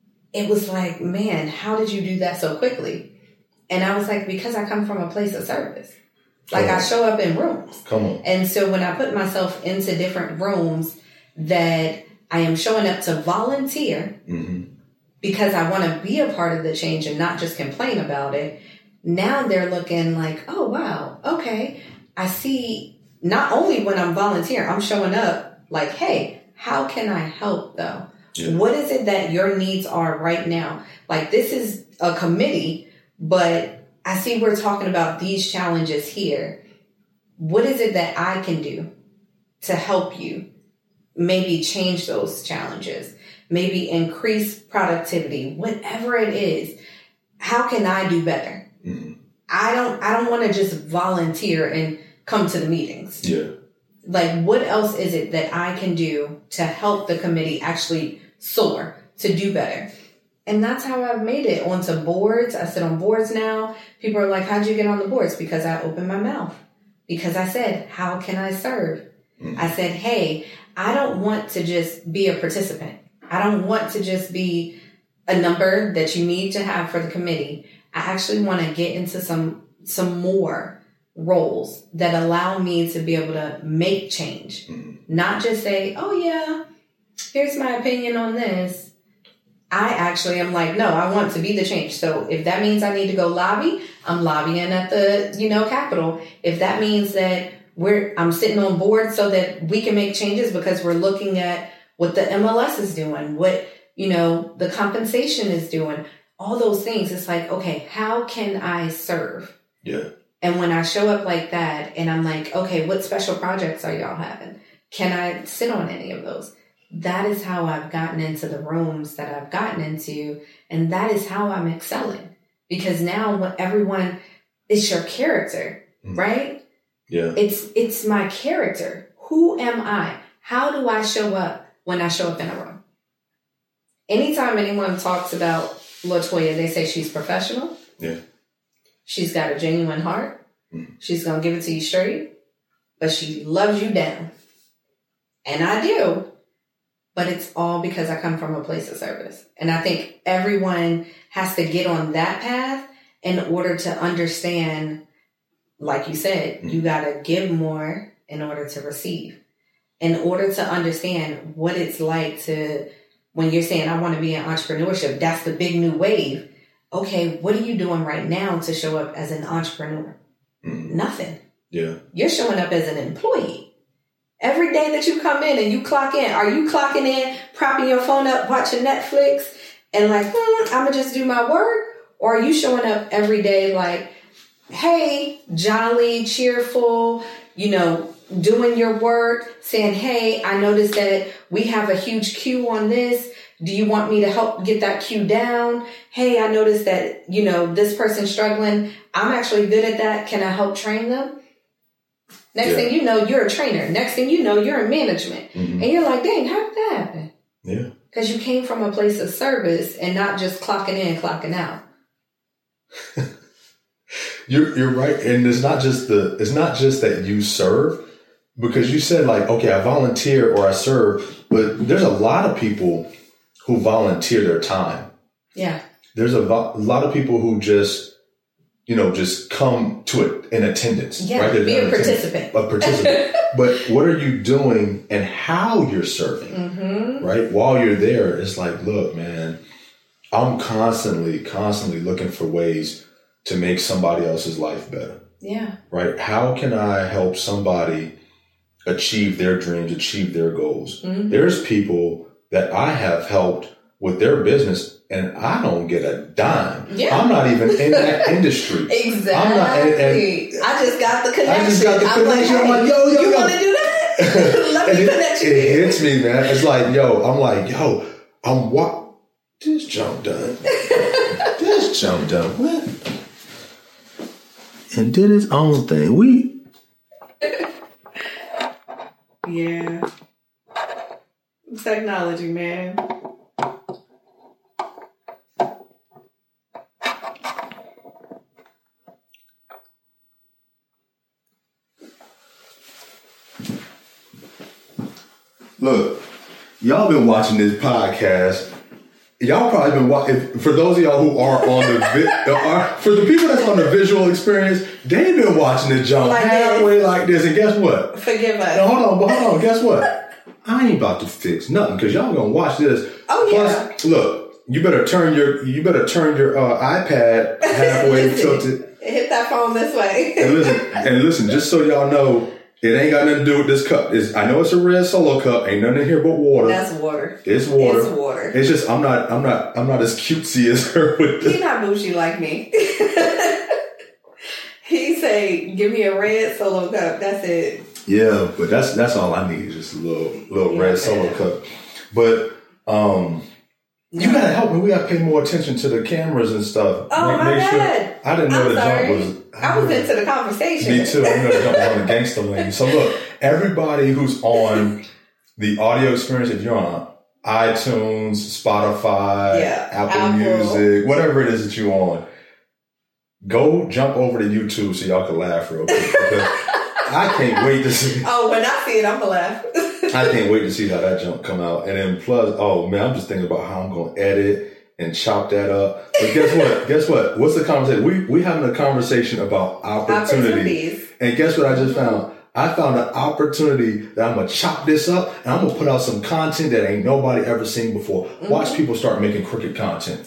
it was like, man, how did you do that so quickly? And I was like, because I come from a place of service. Like, Come on. I show up in rooms. Come on. And so when I put myself into different rooms that I am showing up to volunteer Mm-hmm. because I want to be a part of the change and not just complain about it, now they're looking like, oh, wow, okay. I see not only when I'm volunteering, I'm showing up like, hey, how can I help though? Yeah. What is it that your needs are right now? Like, this is a committee, but I see we're talking about these challenges here. What is it that I can do to help you maybe change those challenges, maybe increase productivity, whatever it is? How can I do better? Mm-hmm. I don't, I don't want to just volunteer and come to the meetings. Yeah. Like, what else is it that I can do to help the committee actually soar, to do better? And that's how I've made it onto boards. I sit on boards now. People are like, how'd you get on the boards? Because I opened my mouth. Because I said, how can I serve? Mm-hmm. I said, hey, I don't want to just be a participant. I don't want to just be a number that you need to have for the committee. I actually want to get into some, some more roles that allow me to be able to make change. Mm-hmm. Not just say, oh yeah, here's my opinion on this. I actually am like, no, I want to be the change. So if that means I need to go lobby, I'm lobbying at the, you know, Capitol. If that means that we're, I'm sitting on board so that we can make changes because we're looking at what the M L S is doing, what, you know, the compensation is doing, all those things. It's like, okay, how can I serve? Yeah. And when I show up like that and I'm like, okay, what special projects are y'all having? Can I sit on any of those? That is how I've gotten into the rooms that I've gotten into. And that is how I'm excelling. Because now when everyone, it's your character, mm. right? Yeah. It's, it's my character. Who am I? How do I show up when I show up in a room? Anytime anyone talks about LaToya, they say she's professional. Yeah. She's got a genuine heart. Mm. She's going to give it to you straight, but she loves you down. And I do, but it's all because I come from a place of service. And I think everyone has to get on that path in order to understand, like you said, mm. you got to give more in order to receive. In order to understand what it's like to, when you're saying, I want to be in entrepreneurship, that's the big new wave. Okay, what are you doing right now to show up as an entrepreneur? Mm. Nothing. Yeah. You're showing up as an employee. Every day that you come in and you clock in, are you clocking in, propping your phone up, watching Netflix, and like, hmm, I'm going to just do my work? Or are you showing up every day like, hey, jolly, cheerful, you know, doing your work, saying, hey, I noticed that we have a huge queue on this. Do you want me to help get that queue down? Hey, I noticed that, you know, this person's struggling. I'm actually good at that. Can I help train them? Next yeah. thing you know, you're a trainer. Next thing you know, you're in management. Mm-hmm. And you're like, dang, how did that happen? Yeah. Because you came from a place of service and not just clocking in and clocking out. you're you're right. And it's not just the it's not just that you serve, because you said like, okay, I volunteer or I serve, but there's a lot of people who volunteer their time. Yeah. There's a, vo- a lot of people who just, you know, just come to it in attendance. Yeah, right? be a participant. A participant. But what are you doing and how you're serving, mm-hmm. right? While you're there, it's like, look, man, I'm constantly, constantly looking for ways to make somebody else's life better. Yeah. Right? How can I help somebody achieve their dreams, achieve their goals? Mm-hmm. There's people that I have helped with their business and I don't get a dime. Yeah. I'm not even in that industry. Exactly. I'm not, and, and I just got the connection. I just got the I'm connection. like, hey, I'm like, yo, yo, you yo. want to do that? Let me it, connect you. It hits me, man. It's like, yo, I'm like, yo, I'm what? This jump done. This jump done. What? And did its own thing. We. Yeah. Technology, man. Look, y'all been watching this podcast. Y'all probably been watching. For those of y'all who are on the vi- are, for the people that's on the visual experience, they've been watching the jump like halfway this. like this. And guess what? Forgive us. No, hold on, but hold on. Guess what? I ain't about to fix nothing because y'all gonna watch this. Oh yeah. Plus, look, you better turn your you better turn your uh, iPad halfway tilted. Hit that phone this way. And listen, and listen, just so y'all know. It ain't got nothing to do with this cup. It's, I know it's a red Solo cup. Ain't nothing in here but water. That's water. It's water. It's water. It's just I'm not I'm not I'm not as cutesy as her with this. He's not bougie like me. He say, "Give me a red Solo cup." That's it. Yeah, but that's that's all I need is just a little little yeah, red Solo man. cup. But um, no. You gotta help me. We gotta pay more attention to the cameras and stuff. Oh make, my make God! Sure. I didn't know I'm the sorry. jump was. I was into the conversation. Me too. I'm gonna jump on the gangster lane. So look, everybody who's on the audio experience, if you're on iTunes, Spotify, yeah, Apple, Apple Music, whatever it is that you're on, go jump over to YouTube so y'all can laugh real quick. Because I can't wait to see. Oh, when I see it, I'm gonna laugh. I can't wait to see how that jump come out. And then plus, oh man, I'm just thinking about how I'm gonna edit and chop that up. But guess what? Guess what? What's the conversation? We we having a conversation about opportunity. Opportunities. And guess what I just found? I found an opportunity that I'm gonna chop this up and I'm gonna put out some content that ain't nobody ever seen before. Mm-hmm. Watch people start making crooked content.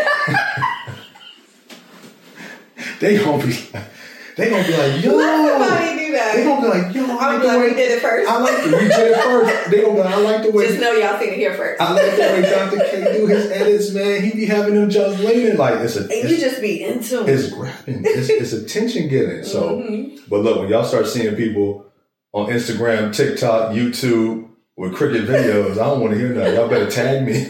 They gonna be like, they gonna be like, yo. Let somebody do that. They gonna be like, yo, I I'm like the like, way we did it first. I like the we did it first. They gonna be like, I like the way. Just know y'all seen it here first. I like the way Doctor K do his edits, man. He be having them just leaning like it's a. And it's, you just be into it. It's grabbing. It's, it's attention getting. So, mm-hmm. But look, when y'all start seeing people on Instagram, TikTok, YouTube with cricket videos, I don't want to hear that. Y'all better tag me.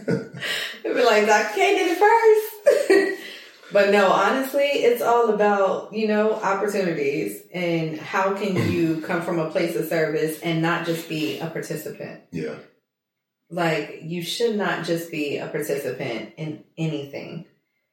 It'd be like Doctor K did it first. But no, honestly, it's all about, you know, opportunities and how can you come from a place of service and not just be a participant. Yeah. Like, you should not just be a participant in anything.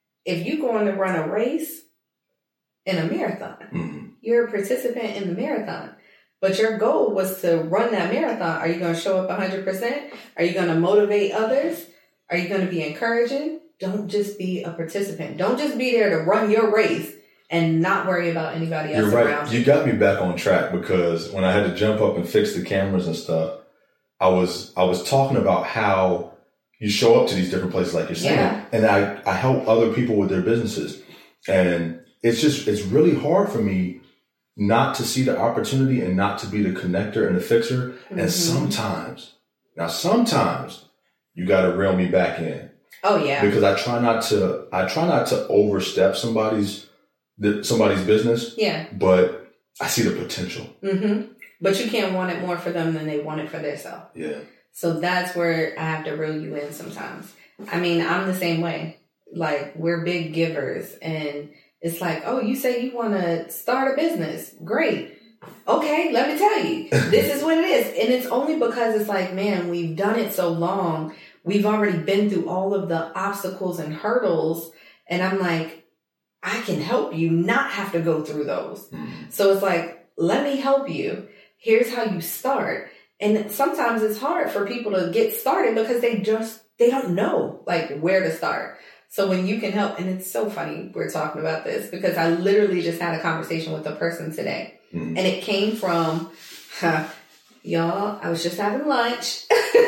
If you're going to run a race in a marathon, mm-hmm. you're a participant in the marathon. But your goal was to run that marathon. Are you going to show up one hundred percent? Are you going to motivate others? Are you going to be encouraging? Don't just be a participant. Don't just be there to run your race and not worry about anybody else You're right. around you. You got me back on track because when I had to jump up and fix the cameras and stuff, I was I was talking about how you show up to these different places like you're saying. Yeah. And I, I help other people with their businesses. And it's just, it's really hard for me not to see the opportunity and not to be the connector and the fixer. Mm-hmm. And sometimes, now sometimes you got to reel me back in. Oh yeah. Because I try not to, I try not to overstep somebody's, somebody's business. Yeah. But I see the potential. Mm-hmm. But you can't want it more for them than they want it for themselves. Yeah. So that's where I have to reel you in sometimes. I mean, I'm the same way. Like, we're big givers and it's like, oh, you say you want to start a business. Great. Okay, let me tell you. This is what it is. And it's only because it's like, man, we've done it so long. We've already been through all of the obstacles and hurdles. And I'm like, I can help you not have to go through those. Mm-hmm. So it's like, let me help you. Here's how you start. And sometimes it's hard for people to get started because they just, they don't know like where to start. So when you can help, and it's so funny we're talking about this because I literally just had a conversation with a person today. Mm-hmm. And it came from, huh, y'all, I was just having lunch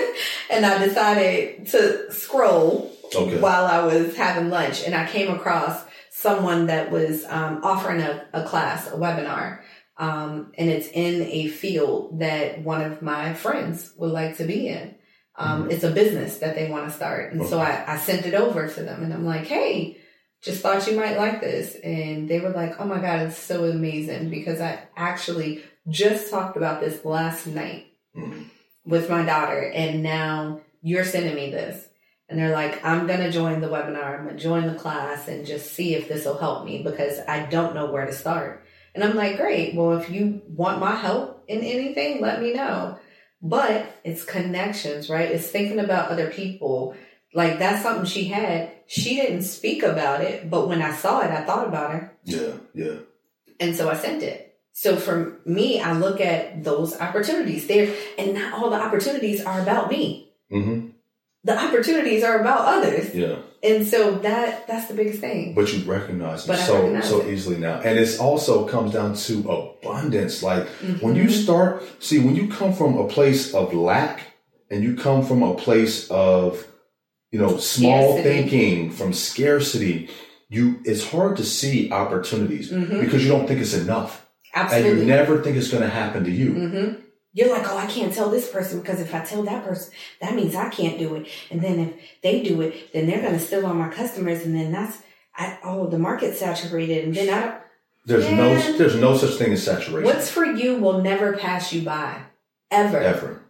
and I decided to scroll okay. while I was having lunch. And I came across someone that was um, offering a, a class, a webinar. Um, and it's in a field that one of my friends would like to be in. Um, mm-hmm. It's a business that they want to start. And okay. so I, I sent it over to them and I'm like, hey, just thought you might like this. And they were like, oh my God, it's so amazing because I actually just talked about this last night mm-hmm. with my daughter, and now you're sending me this. And they're like, I'm going to join the webinar. I'm going to join the class and just see if this will help me because I don't know where to start. And I'm like, great. Well, if you want my help in anything, let me know. But it's connections, right? It's thinking about other people. Like, that's something she had. She didn't speak about it, but when I saw it, I thought about her. Yeah, yeah. And so I sent it. So for me, I look at those opportunities there, and not all the opportunities are about me. Mm-hmm. The opportunities are about others. Yeah. And so that that's the biggest thing. But you recognize them but so recognize so it. easily now. And it's also comes down to abundance. Like mm-hmm. when you start, see, when you come from a place of lack and you come from a place of, you know, small scarcity. thinking, from scarcity, you it's hard to see opportunities mm-hmm. because you don't think it's enough. Absolutely. And you never think it's going to happen to you. Mm-hmm. You're like, oh, I can't tell this person because if I tell that person, that means I can't do it. And then if they do it, then they're going to steal all my customers. And then that's, I, oh, the market's saturated. And then I don't. There's man, no, there's no such thing as saturation. What's for you will never pass you by. Ever. Ever.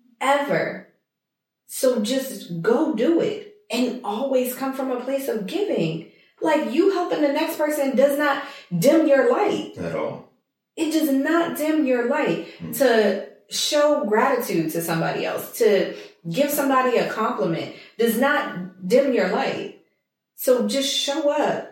Ever. So just go do it and always come from a place of giving. Like, you helping the next person does not dim your light. At all. It does not dim your light mm-hmm. to show gratitude to somebody else, to give somebody a compliment does not dim your light. So just show up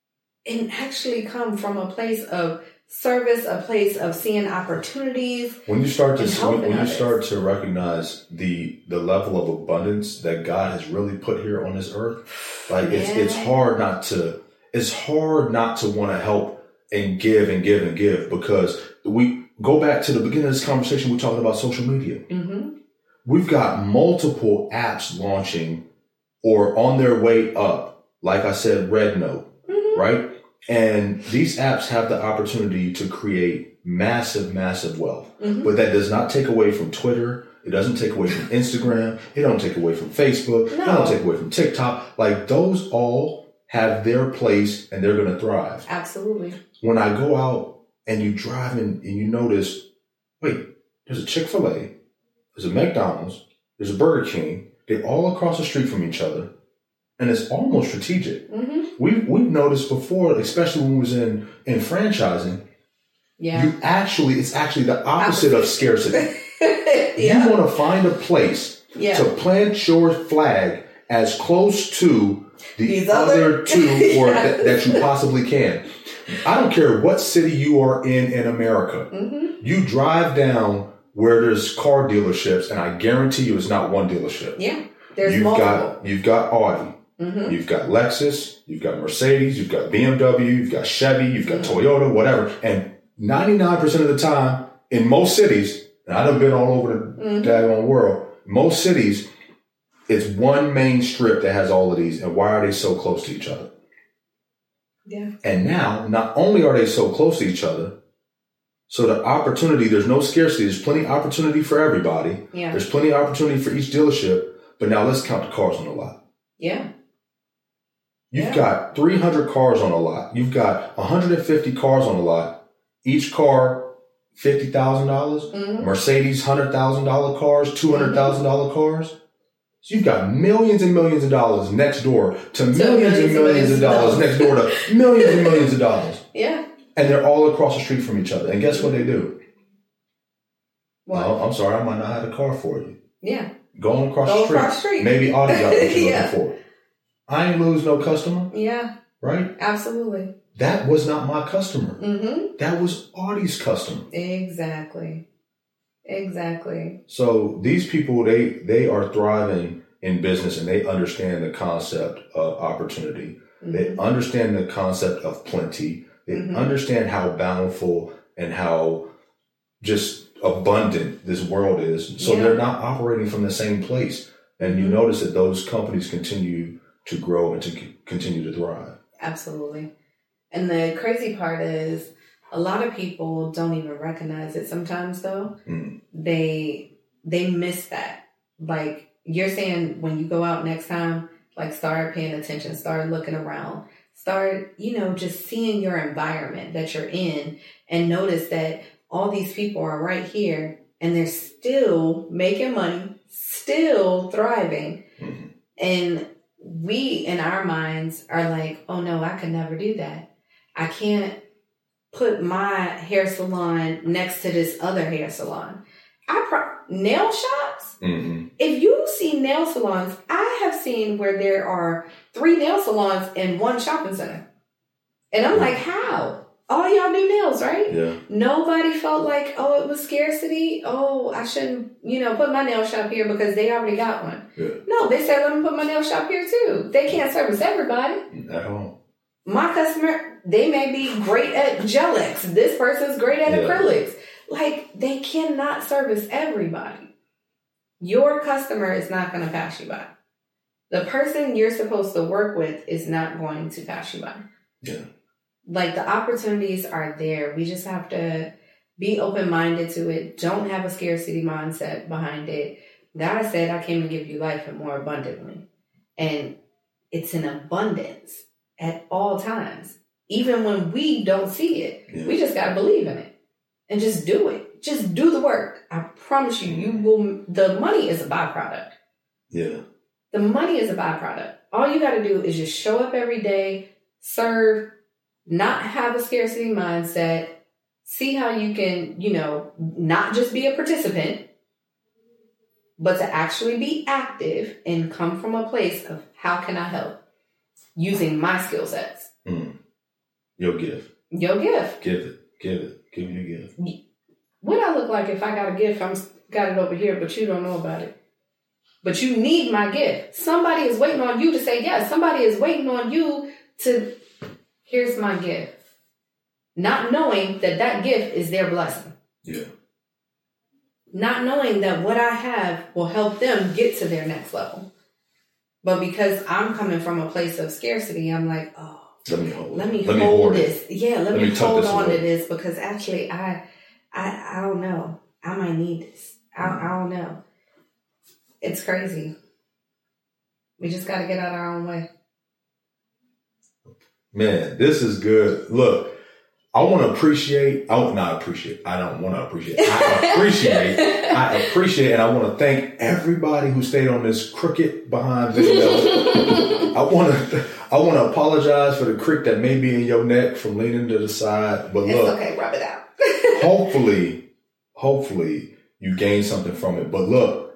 and actually come from a place of service, a place of seeing opportunities. When you start to when, when you others. start to recognize the the level of abundance that God has really put here on this earth, like yeah. it's it's hard not to it's hard not to want to help and give and give and give because we. Go back to the beginning of this conversation. We're talking about social media. Mm-hmm. We've got multiple apps launching or on their way up. Like I said, Red Note, mm-hmm. right? And these apps have the opportunity to create massive, massive wealth. Mm-hmm. But that does not take away from Twitter. It doesn't take away from Instagram. It don't take away from Facebook. No. It don't take away from TikTok. Like those all have their place and they're going to thrive. Absolutely. When I go out, and you drive in and you notice, wait, there's a Chick-fil-A, there's a McDonald's, there's a Burger King. They're all across the street from each other. And it's almost strategic. Mm-hmm. We've, we've noticed before, especially when we was in, in franchising, yeah. you actually, it's actually the opposite, opposite. of scarcity. yeah. You want to find a place yeah. to plant your flag as close to the These other, other two or yes. th- that you possibly can. I don't care what city you are in in America. Mm-hmm. You drive down where there's car dealerships, and I guarantee you it's not one dealership. Yeah, there's you've multiple. Got, you've got Audi. Mm-hmm. You've got Lexus. You've got Mercedes. You've got B M W. You've got Chevy. You've got mm-hmm. Toyota, whatever. And ninety-nine percent of the time, in most cities, and I've been all over the mm-hmm. daggone world, most cities, it's one main strip that has all of these. And why are they so close to each other? Yeah. And now, not only are they so close to each other, so the opportunity, there's no scarcity. There's plenty of opportunity for everybody. Yeah. There's plenty of opportunity for each dealership. But now let's count the cars on the lot. Yeah. You've yeah. got three hundred cars on a lot. You've got one hundred fifty cars on a lot. Each car, fifty thousand dollars. Mm-hmm. Mercedes, one hundred thousand dollars cars, two hundred thousand dollars mm-hmm. cars. So you've got millions and millions of dollars next door to millions, millions and millions of dollars, dollars next door to millions and millions of dollars. Yeah. And they're all across the street from each other. And guess what they do? What? Oh, I'm sorry, I might not have a car for you. Yeah. Going across, Go the, street. across the street. Maybe Audi got what you're yeah. looking for. I ain't lose no customer. Yeah. Right? Absolutely. That was not my customer. Mm-hmm. That was Audi's customer. Exactly. Exactly. So these people, they they are thriving in business and they understand the concept of opportunity. Mm-hmm. They understand the concept of plenty. They mm-hmm. understand how bountiful and how just abundant this world is. So yeah. they're not operating from the same place. And mm-hmm. you notice that those companies continue to grow and to c- continue to thrive. Absolutely. And the crazy part is a lot of people don't even recognize it sometimes, though. Mm. They they miss that. Like, you're saying when you go out next time, like, start paying attention, start looking around, start, you know, just seeing your environment that you're in and notice that all these people are right here and they're still making money, still thriving. Mm-hmm. And we, in our minds, are like, oh no, I could never do that. I can't put my hair salon next to this other hair salon. I pro- nail shops. Mm-hmm. If you see nail salons, I have seen where there are three nail salons in one shopping center. And I'm like, how? All y'all do nails, right? Yeah. Nobody felt like, oh, it was scarcity. Oh, I shouldn't, you know, put my nail shop here because they already got one. Yeah. No, they said, let me put my nail shop here too. They can't service everybody. At all. My customer, they may be great at gel-X. This person's great at yeah. acrylics. Like, they cannot service everybody. Your customer is not going to pass you by. The person you're supposed to work with is not going to pass you by. Yeah. Like, the opportunities are there. We just have to be open-minded to it. Don't have a scarcity mindset behind it. God said, I came to give you life and more abundantly. And it's an abundance at all times. Even when we don't see it, yeah. we just got to believe in it and just do it. Just do the work. I promise you, you will. The money is a byproduct. Yeah. The money is a byproduct. All you got to do is just show up every day, serve, not have a scarcity mindset, see how you can, you know, not just be a participant, but to actually be active and come from a place of how can I help using my skill sets. Mm. Your gift. Your gift. Give it. Give it. Give your gift. What I look like if I got a gift, I'm got it over here, but you don't know about it. But you need my gift. Somebody is waiting on you to say yes. Somebody is waiting on you to, here's my gift. Not knowing that that gift is their blessing. Yeah. Not knowing that what I have will help them get to their next level. But because I'm coming from a place of scarcity, I'm like, oh, let me hold, let me let hold me this. It. Yeah, let, let me, me hold on away. to this because actually I, I, I don't know. I might need this. I, I don't know. It's crazy. We just got to get out our own way. Man, this is good. Look, I want to appreciate, I not appreciate, I don't want to appreciate, I appreciate, I appreciate, and I want to thank everybody who stayed on this crooked behind video. I want to, I want to apologize for the crick that may be in your neck from leaning to the side, but look. It's okay, rub it out. hopefully, hopefully you gain something from it. But look,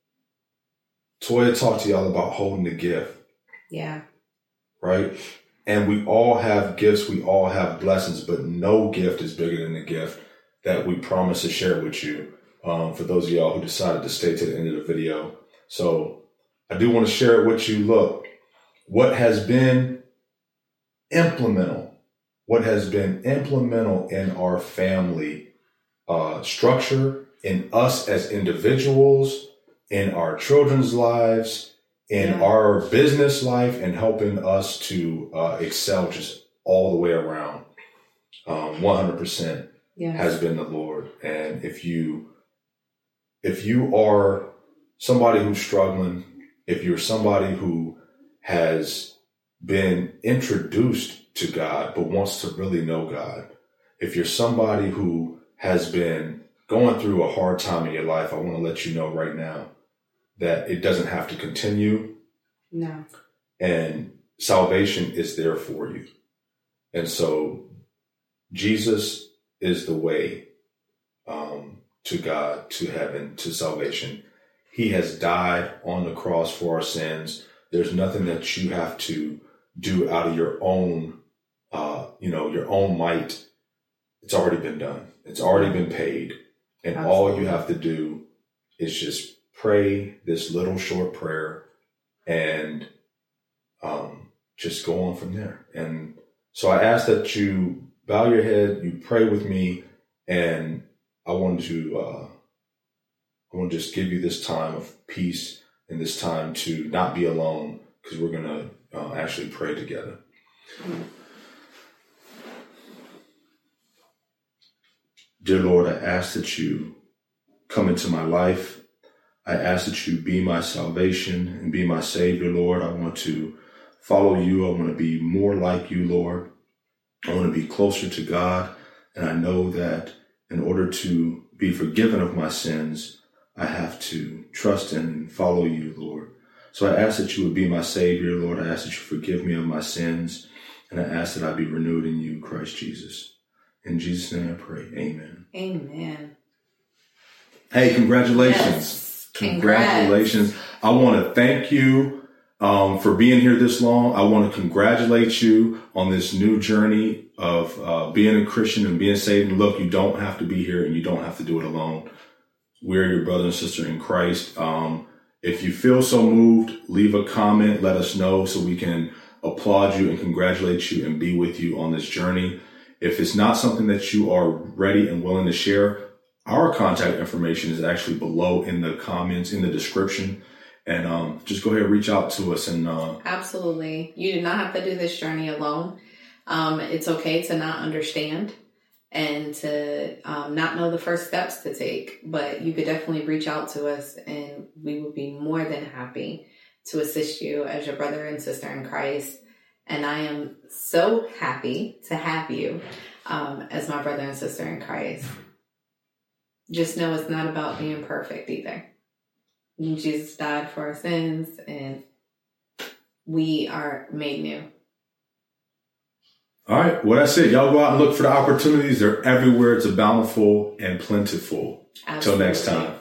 Toya talked to y'all about holding the gift. Yeah. Right? And we all have gifts. We all have blessings, but no gift is bigger than the gift that we promise to share with you. Um, for those of y'all who decided to stay to the end of the video. So I do want to share it with you. Look, what has been implemental, what has been implemental in our family uh, structure, in us as individuals, in our children's lives, in yeah. our business life, and helping us to uh, excel just all the way around. Um, one hundred percent yes. has been the Lord. And if you, if you are somebody who's struggling, if you're somebody who has been introduced to God, but wants to really know God, if you're somebody who has been going through a hard time in your life, I want to let you know right now that it doesn't have to continue. No. And salvation is there for you. And so Jesus is the way um, to God, to heaven, to salvation. He has died on the cross for our sins. There's nothing that you have to do out of your own, uh, you know, your own might. It's already been done. It's already been paid. And Absolutely. All you have to do is just pray this little short prayer and um, just go on from there. And so I ask that you bow your head, you pray with me, and I want to, uh, I want to just give you this time of peace and this time to not be alone, because we're going to uh, actually pray together. Mm-hmm. Dear Lord, I ask that you come into my life. I ask that you be my salvation and be my Savior, Lord. I want to follow you. I want to be more like you, Lord. I want to be closer to God. And I know that in order to be forgiven of my sins, I have to trust in and follow you, Lord. So I ask that you would be my Savior, Lord. I ask that you forgive me of my sins, and I ask that I be renewed in you, Christ Jesus. In Jesus' name I pray. Amen. Amen. Hey, congratulations. Yes. Congratulations. I want to thank you um, for being here this long. I want to congratulate you on this new journey of uh, being a Christian and being saved. And look, you don't have to be here and you don't have to do it alone. We're your brother and sister in Christ. Um, if you feel so moved, leave a comment. Let us know so we can applaud you and congratulate you and be with you on this journey. If it's not something that you are ready and willing to share, our contact information is actually below in the comments, in the description. And um, just go ahead and reach out to us. And uh, Absolutely. You do not have to do this journey alone. Um, it's okay to not understand and to um, not know the first steps to take. But you could definitely reach out to us and we would be more than happy to assist you as your brother and sister in Christ. And I am so happy to have you um, as my brother and sister in Christ. Just know it's not about being perfect either. Jesus died for our sins and we are made new. All right. Well, that's it. Y'all go out and look for the opportunities. They're everywhere. It's a bountiful and plentiful. Until next time.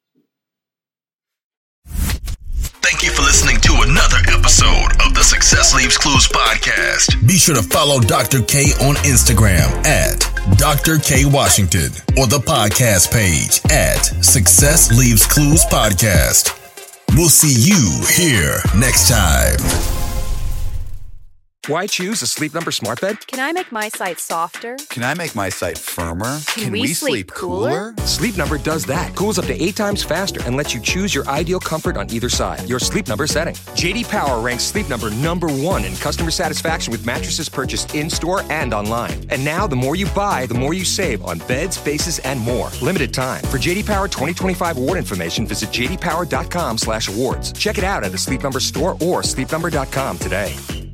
Thank you for listening to another episode of the Success Leaves Clues podcast. Be sure to follow Doctor K on Instagram at Doctor K Washington or the podcast page at Success Leaves Clues Podcast. We'll see you here next time. Why choose a Sleep Number smart bed? Can I make my site softer? Can I make my site firmer? Can, Can we, we sleep, sleep cooler? cooler? Sleep Number does that. Cools up to eight times faster and lets you choose your ideal comfort on either side. Your Sleep Number setting. J D Power ranks Sleep Number number one in customer satisfaction with mattresses purchased in-store and online. And now, the more you buy, the more you save on beds, bases, and more. Limited time. For J D Power twenty twenty-five award information, visit j d power dot com slash awards. Check it out at a Sleep Number store or sleep number dot com today.